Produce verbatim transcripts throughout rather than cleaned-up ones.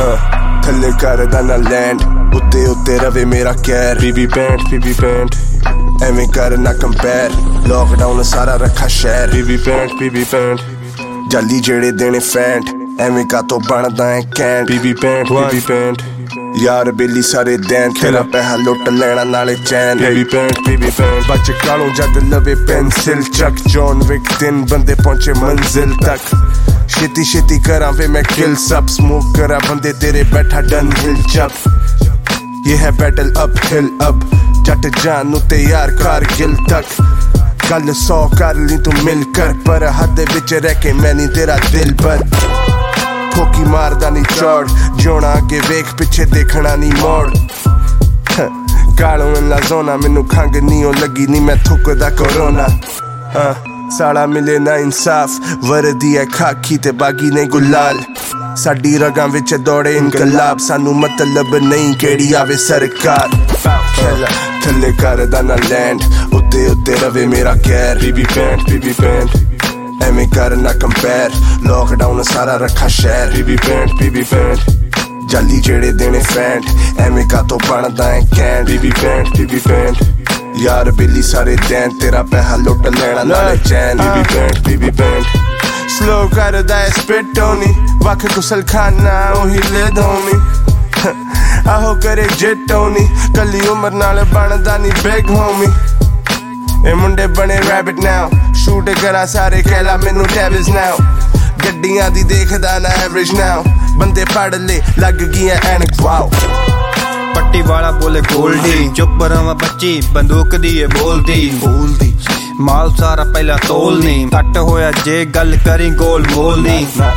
थल्ले करदा ना लैंड उत्ते उत्ते रवे मेरा कैर बीबी पैंट बीबी पैंट एवें कर ना कंपेयर लॉकडाउन सारा रखा शहर बीबी पैंट बीबी पैंट जाली जेड़े देने फैंट एवें का तो बनदा है कैंट बीबी पैंट बीबी पैंट यार बेली सारे दैन तेरा पैसा लुट लेना नाले चैन बीबी पैंट बीबी पैंट बच कालों जद लवे पेंसिल चक जॉन विक दिन बंदे पहुंचे मंजिल तक छेती छेती करा वे मैं किल सब स्मोक करा बंदे तेरे बैठा डन हिल चप ये है बैटल अप हिल अब जट जान ते यार कारगिल तक गल सौ कर ली तू मिलकर पर हद विच रह के मैं नहीं तेरा दिल पर ठोकी मारदा नहीं चौड़ जोना अगे वेख पिछे देखना नहीं मोड़ कालों ला जोना मैनू खंग नहीं ओ लगी नहीं मैं थुकदा कोरोना साड़ा मिले ना इंसाफ वर्दी है खाकी ते बागी ने गुलाल साडी रगां विच दौड़े इनकलाब सानू मतलब नहीं केड़ी आवे सरकार थल्ले करदा ना लैंड उत्ते उत्ते रवे मेरा कैर बीबी पैंट बीबी पैंट एवें कर ना कंपेयर लॉकडाउन सारा रखा शहर बीबी पैंट बीबी पैंट जाली जेड़े देने फैंट एवें का तो बनदा है कैंट बीबी पैंट बीबी पैंट यार बेली सारे दैन तेरा पैसा लुट लेना नाले चैन बीबी पैंट बीबी पैंट स्लो करदा है स्पिट होनी वख गुसल खाना ओही ले धोनी आहो करे जिट होनी कली उम्र नाल बनदा नहीं बिग होमी ए मुंडे बने रैबिट नाउ शूट करा सारे कहला मैनू टैबिस नाउ गड्डियां दी देखदा ना एवरेज नाउ बंदे पढ़ ले लग गया एनक वाओ पट्टी वाला बोले गोल्डी चुप रवा बच्ची बंदूक दी है बोलदी बोलदी माल सारा पहला तोलनी कट होया जे गल करी गोल मोलनी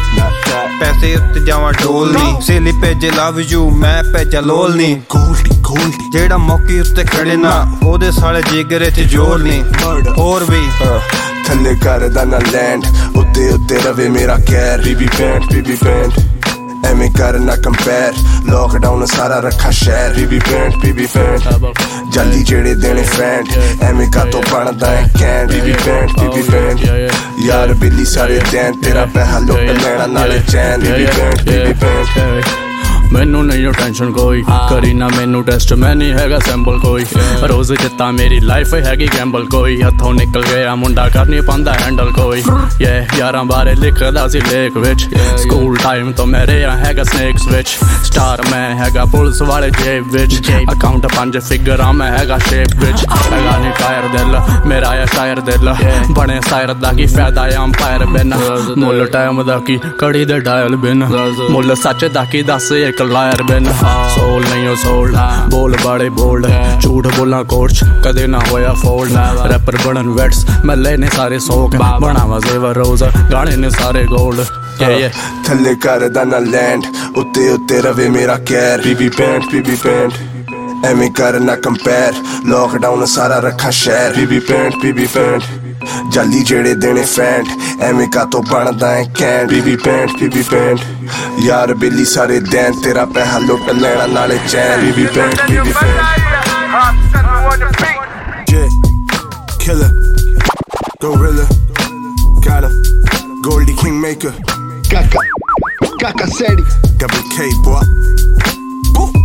पैसे उत्ते जावा डोलनी सेली भेजे लव यू मैं भेजा लोलनी गोल्डी गोल्डी जेड़ा मौके उत्ते खड़े ना ओदे साले जिगरे च जोड़नी और भी थल्ले करदा ना लैंड उत्ते उत्ते रवे मेरा कैर बीबी पैंट बीबी पैंट एवें कर ना कंपेयर लॉकडाउन सारा रखा शहर बीबी पैंट बीबी पैंट जाली जेड़े देने फैंट एवें का तो बनदा है कैंट बीबी पैंट बीबी पैंट यार बेली सारे दैन तेरा पैसा लुट लेना नाले चैन बीबी पैंट बीबी पैंट मैनू नहीं टेंशन कोई करी ना मैनू टेस्ट मैं नहीं हैगा सैंपल कोई रोज जिता मेरी लाइफ हैगी गैम्बल कोई हथों निकल गया मुंडा कर नहीं पांदा हैंडल कोई ये यारां बारे लिखदा सी लेख विच स्कूल टाइम तो मैं रेहा हैगा स्नेक्स विच स्टार मैं हैगा पुलिस वाले जेब विच अकाउंट पंज फिगर मैं हैगा शेप विच हैगा नहीं टायर दिल मेरा है शायर दिल बने शायर दा की फायदा अंपायर बिन मुल टाइम दा की कड़ी दे डायल बिन मुल सच दा की दस एक लायर बिन सोल नहीं हो सोल्ड बोल बड़े बोल्ड झूठ बोला कोर्च कदे ना होया फोल्ड रैपर बनन वेट्स मैं लेने सारे सोक बनावा जेवर रोज गाने ने सारे गोल्ड थल्ले करदा ना लैंड उत्ते उत्ते रवे मेरा कैर बीबी पैंट बीबी पैंट एवें कर ना कंपेयर लॉकडाउन सारा रखा शहर बीबी पैंट बीबी पैंट जाली जेड़े देने फैंट एवें का तो बनदा है कैंट बीबी पैंट बीबी पैंट यार बेली सारे दैन तेरा पैसा लुट लेना नाले चैन बीबी पैंट बीबी पैंट Killer Gorilla got him Goldie Kingmaker Kaka Kaka Sedi Double K boy Boo